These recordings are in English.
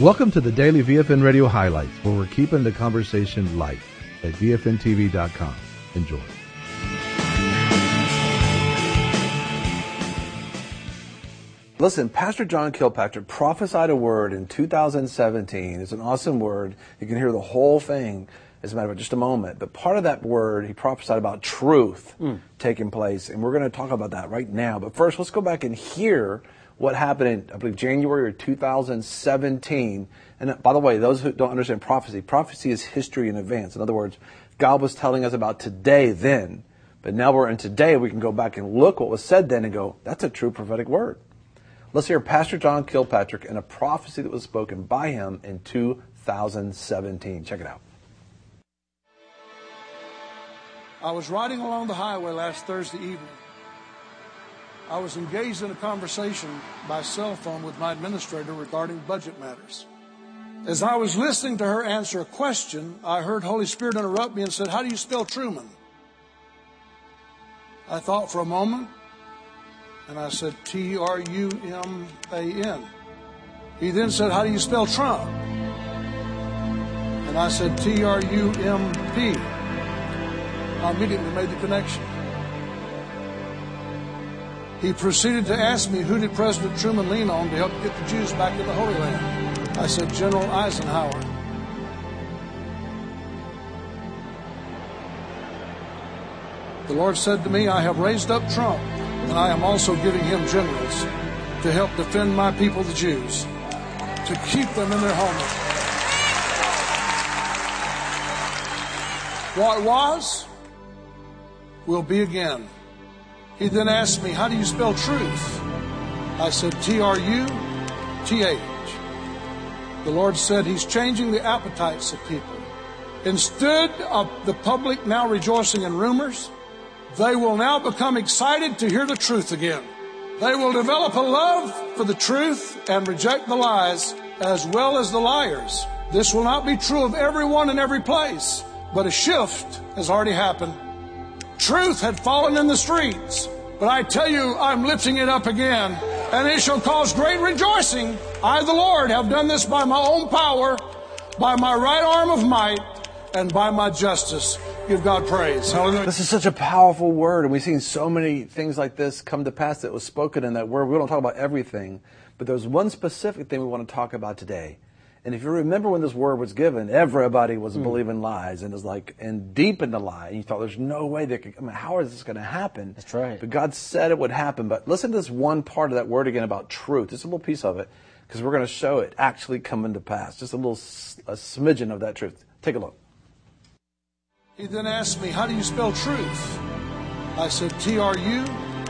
Welcome to the Daily VFN Radio Highlights, where we're keeping the conversation light at VFNTV.com. Enjoy. Listen, Pastor John Kilpatrick prophesied a word in 2017. It's an awesome word. You can hear the whole thing, as a matter of just a moment. But part of that word, he prophesied about truth taking place. And we're going to talk about that right now. But first, let's go back and hear what happened in, I believe, January of 2017. And by the way, those who don't understand prophecy is history in advance. In other words, God was telling us about today then. But now we're in today, we can go back and look what was said then and go, that's a true prophetic word. Let's hear Pastor John Kilpatrick and a prophecy that was spoken by him in 2017. Check it out. I was riding along the highway last Thursday evening. I was engaged in a conversation by cell phone with my administrator regarding budget matters. As I was listening to her answer a question, I heard Holy Spirit interrupt me and said, "How do you spell Truman?" I thought for a moment, and I said, Truman. He then said, "How do you spell Trump?" And I said, Trump. I immediately made the connection. He proceeded to ask me, who did President Truman lean on to help get the Jews back in the Holy Land? I said, General Eisenhower. The Lord said to me, I have raised up Trump, and I am also giving him generals to help defend my people, the Jews, to keep them in their homeland. What was will be again. He then asked me, how do you spell truth? I said, Truth. The Lord said he's changing the appetites of people. Instead of the public now rejoicing in rumors, they will now become excited to hear the truth again. They will develop a love for the truth and reject the lies as well as the liars. This will not be true of everyone in every place, but a shift has already happened. Truth had fallen in the streets, but I tell you, I'm lifting it up again, and it shall cause great rejoicing. I, the Lord, have done this by my own power, by my right arm of might, and by my justice. Give God praise. Hallelujah. This is such a powerful word, and we've seen so many things like this come to pass that was spoken in that word. We don't talk about everything, but there's one specific thing we want to talk about today. And if you remember when this word was given, everybody was believing lies and was like, and deep in the lie. And you thought, there's no way they could, how is this going to happen? That's right. But God said it would happen. But listen to this one part of that word again about truth. Just a little piece of it, because we're going to show it actually coming to pass. Just a smidgen of that truth. Take a look. He then asked me, how do you spell truth? I said, Truth.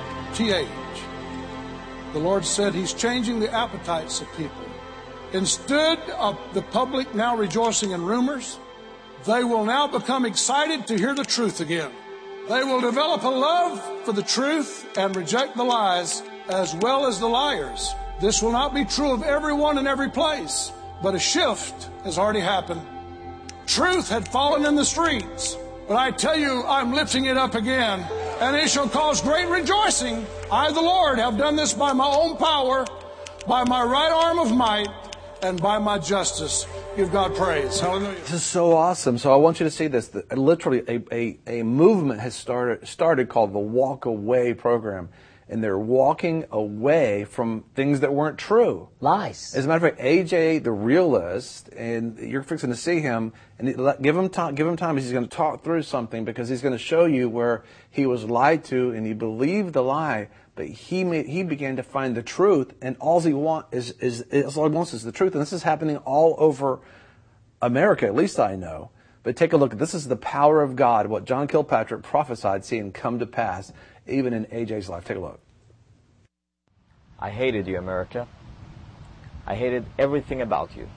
The Lord said he's changing the appetites of people. Instead of the public now rejoicing in rumors, they will now become excited to hear the truth again. They will develop a love for the truth and reject the lies as well as the liars. This will not be true of everyone in every place, but a shift has already happened. Truth had fallen in the streets, but I tell you, I'm lifting it up again, and it shall cause great rejoicing. I, the Lord, have done this by my own power, by my right arm of might, and by my justice. Give God praise. Hallelujah. This is so awesome. So I want you to see this. Literally, a movement has started called the Walk Away program. And they're walking away from things that weren't true. Lies. As a matter of fact, AJ, the realist, and you're fixing to see him, and give him time. He's going to talk through something, because he's going to show you where he was lied to and he believed the lie, but he began to find the truth, and all he wants is the truth. And this is happening all over America, at least I know. But take a look. This is the power of God, what John Kilpatrick prophesied seeing come to pass, even in AJ's life. Take a look. I hated you, America. I hated everything about you.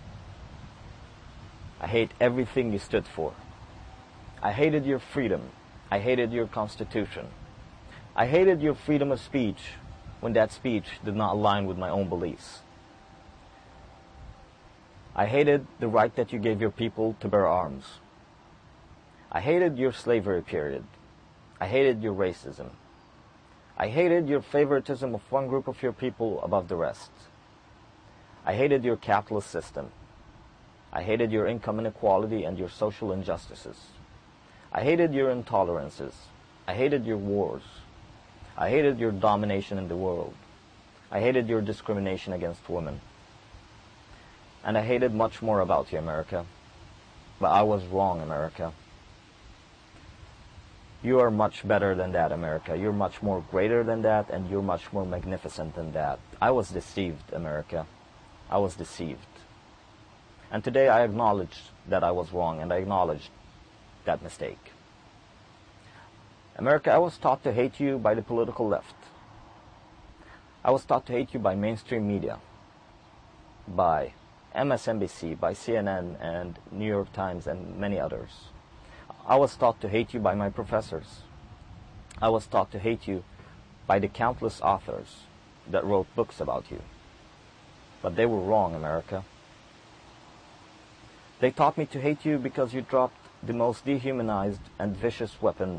I hate everything you stood for. I hated your freedom. I hated your Constitution. I hated your freedom of speech when that speech did not align with my own beliefs. I hated the right that you gave your people to bear arms. I hated your slavery period. I hated your racism. I hated your favoritism of one group of your people above the rest. I hated your capitalist system. I hated your income inequality and your social injustices. I hated your intolerances. I hated your wars. I hated your domination in the world. I hated your discrimination against women. And I hated much more about you, America. But I was wrong, America. You are much better than that, America. You're much more greater than that, and you're much more magnificent than that. I was deceived, America. I was deceived. And today I acknowledge that I was wrong, and I acknowledge that mistake. America, I was taught to hate you by the political left. I was taught to hate you by mainstream media, by MSNBC, by CNN and New York Times and many others. I was taught to hate you by my professors. I was taught to hate you by the countless authors that wrote books about you. But they were wrong, America. They taught me to hate you because you dropped the most dehumanized and vicious weapon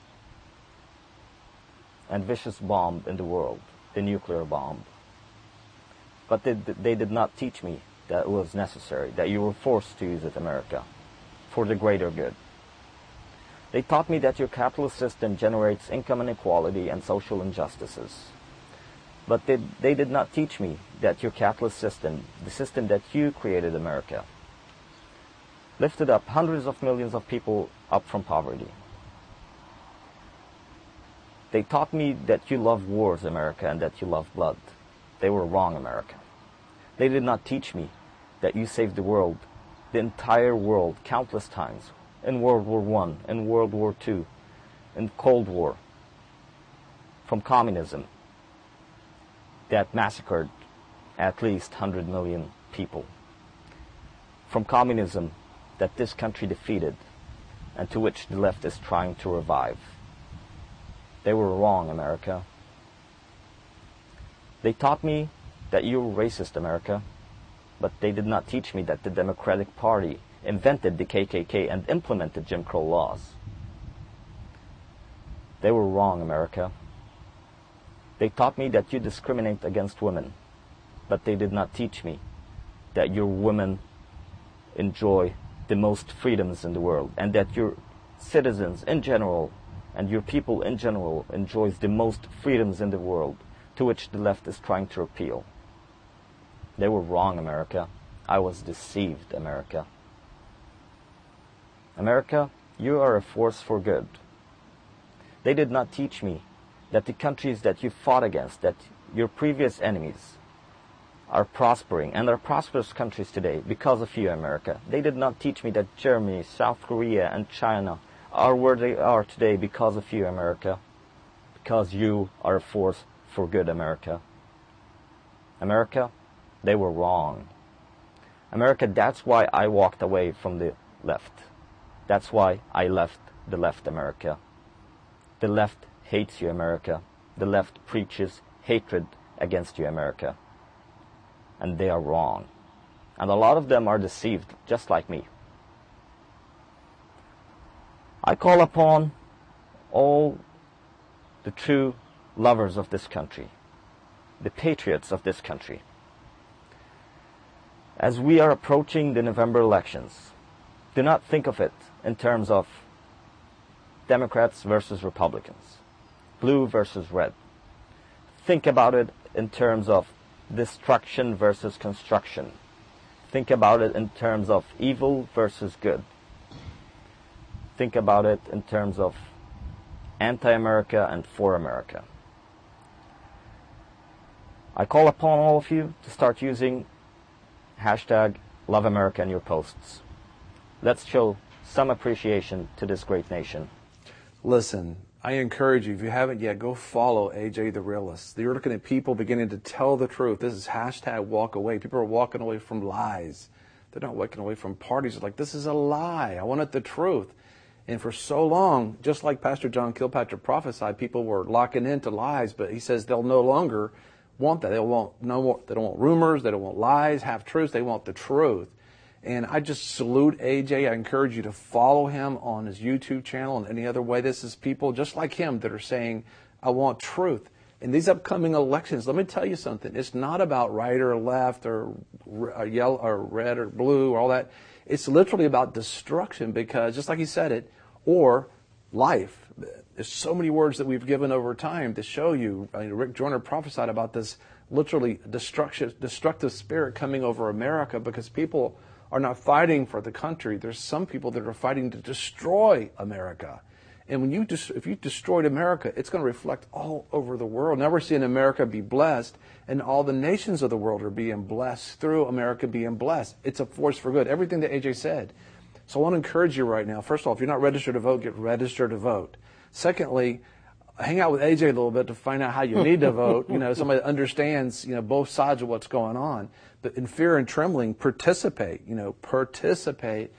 and vicious bomb in the world, the nuclear bomb. But they did not teach me that it was necessary, that you were forced to use it, America, for the greater good. They taught me that your capitalist system generates income inequality and social injustices. But they did not teach me that your capitalist system, the system that you created, America, lifted up hundreds of millions of people up from poverty. They taught me that you love wars, America, and that you love blood. They were wrong, America. They did not teach me that you saved the world, the entire world, countless times, in World War I, in World War II, in Cold War, from communism that massacred at least 100 million people, from communism that this country defeated and to which the left is trying to revive. They were wrong, America. They taught me that you were racist, America, but they did not teach me that the Democratic Party invented the KKK and implemented Jim Crow laws. They were wrong, America. They taught me that you discriminate against women, but they did not teach me that your women enjoy the most freedoms in the world, and that your citizens in general and your people in general enjoys the most freedoms in the world, to which the left is trying to appeal. They were wrong, America. I was deceived, America. America, you are a force for good. They did not teach me that the countries that you fought against, that your previous enemies, are prospering and are prosperous countries today because of you, America. They did not teach me that Germany, South Korea, and China are where they are today because of you, America. Because you are a force for good, America. America, they were wrong. America, that's why I walked away from the left. That's why I left the left, America. The left hates you, America. The left preaches hatred against you, America. And they are wrong. And a lot of them are deceived, just like me. I call upon all the true lovers of this country, the patriots of this country. As we are approaching the November elections, do not think of it in terms of Democrats versus Republicans, blue versus red. Think about it in terms of destruction versus construction. Think about it in terms of evil versus good. Think about it in terms of anti-America and for America. I call upon all of you to start using hashtag Love America in your posts. Let's show some appreciation to this great nation. Listen, I encourage you, if you haven't yet, go follow AJ the Realist. You're looking at people beginning to tell the truth. This is hashtag walk away. People are walking away from lies. They're not walking away from parties. They're like, this is a lie. I wanted the truth. And for so long, just like Pastor John Kilpatrick prophesied, people were locking into lies, but he says they'll no longer want that. They don't want rumors. They don't want lies, half-truths. They want the truth. And I just salute AJ. I encourage you to follow him on his YouTube channel and any other way. This is people just like him that are saying, I want truth. In these upcoming elections, let me tell you something. It's not about right or left or yellow or red or blue or all that. It's literally about destruction because, just like he said it, or life. There's so many words that we've given over time to show you. Rick Joyner prophesied about this literally destructive spirit coming over America because people are not fighting for the country. There's some people that are fighting to destroy America. And when if you destroyed America, it's going to reflect all over the world. Now we're seeing America be blessed, and all the nations of the world are being blessed through America being blessed. It's a force for good. Everything that AJ said. So I want to encourage you right now. First of all, if you're not registered to vote, get registered to vote. Secondly, hang out with AJ a little bit to find out how you need to vote. Somebody that understands, both sides of what's going on. But in fear and trembling, participate. Participate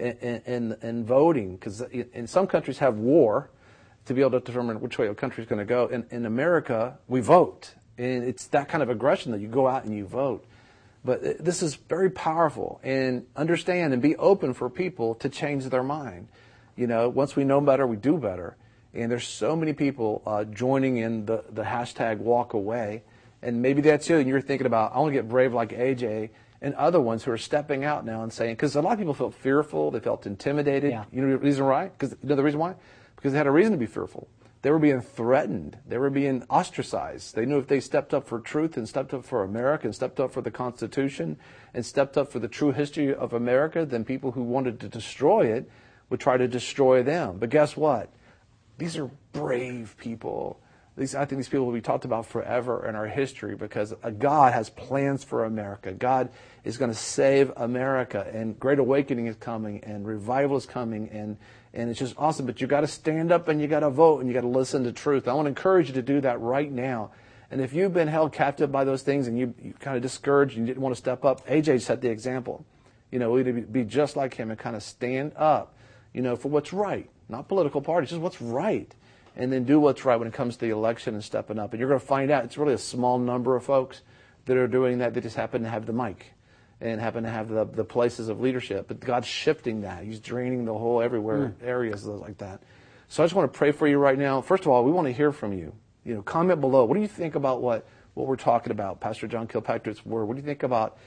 in voting, because in some countries have war to be able to determine which way a country is going to go. In America, we vote, and it's that kind of aggression that you go out and you vote. But this is very powerful, and understand and be open for people to change their mind. Once we know better, we do better. And there's so many people joining in the hashtag walk away, and maybe that's you, and you're thinking about, I want to get brave like AJ, and other ones who are stepping out now and saying, because a lot of people felt fearful, they felt intimidated. Yeah. You know the reason why? The reason why? Because they had a reason to be fearful. They were being threatened. They were being ostracized. They knew if they stepped up for truth and stepped up for America and stepped up for the Constitution and stepped up for the true history of America, then people who wanted to destroy it would try to destroy them. But guess what? These are brave people. I think these people will be talked about forever in our history because God has plans for America. God is going to save America, and Great Awakening is coming, and revival is coming, and it's just awesome. But you got to stand up and you got to vote and you got to listen to truth. I want to encourage you to do that right now. And if you've been held captive by those things and you kind of discouraged and you didn't want to step up, AJ set the example. We need to be just like him and kind of stand up, for what's right, not political parties, just what's right. And then do what's right when it comes to the election and stepping up. And you're going to find out it's really a small number of folks that are doing that. They just happen to have the mic and happen to have the places of leadership. But God's shifting that. He's draining the whole everywhere, areas like that. So I just want to pray for you right now. First of all, we want to hear from you. Comment below. What do you think about what we're talking about? Pastor John Kilpatrick's word. What do you think about,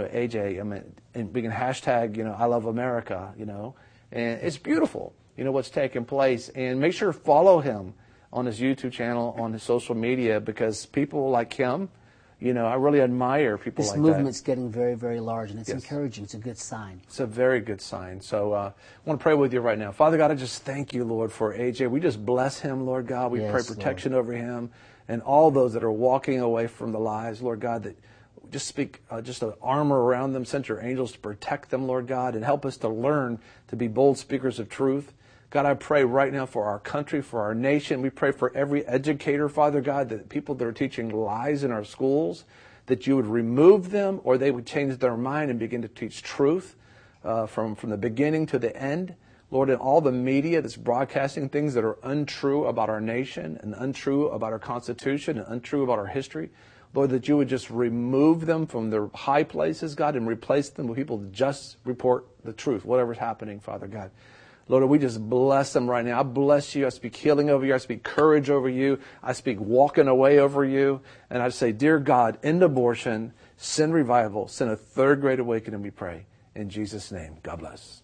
AJ? And we can hashtag, I love America, and it's beautiful. What's taking place, and make sure to follow him on his YouTube channel, on his social media, because people like him, I really admire people like that. This movement's getting very, very large, and it's encouraging. It's a good sign. It's a very good sign. So I want to pray with you right now. Father God, I just thank you, Lord, for AJ. We just bless him, Lord God. We pray protection over him and all those that are walking away from the lies, Lord God, that just speak just an armor around them, send your angels to protect them, Lord God, and help us to learn to be bold speakers of truth. God, I pray right now for our country, for our nation. We pray for every educator, Father God, that people that are teaching lies in our schools, that you would remove them or they would change their mind and begin to teach truth from the beginning to the end. Lord, in all the media that's broadcasting things that are untrue about our nation and untrue about our Constitution and untrue about our history, Lord, that you would just remove them from their high places, God, and replace them with people that just report the truth, whatever's happening, Father God. Lord, we just bless them right now. I bless you. I speak healing over you. I speak courage over you. I speak walking away over you. And I say, dear God, end abortion, send revival, send a third great awakening, we pray. In Jesus' name, God bless.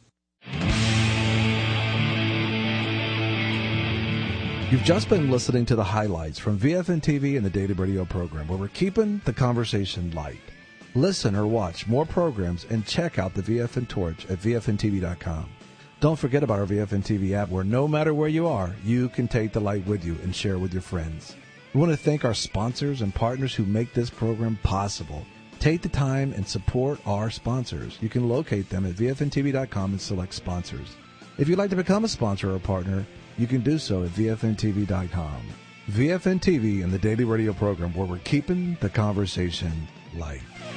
You've just been listening to the highlights from VFN TV and the Daily Radio program, where we're keeping the conversation light. Listen or watch more programs and check out the VFN Torch at VFNTV.com. Don't forget about our VFN TV app, where no matter where you are, you can take the light with you and share with your friends. We want to thank our sponsors and partners who make this program possible. Take the time and support our sponsors. You can locate them at VFNTV.com and select sponsors. If you'd like to become a sponsor or a partner, you can do so at VFNTV.com. VFN TV and the Daily Radio program, where we're keeping the conversation light.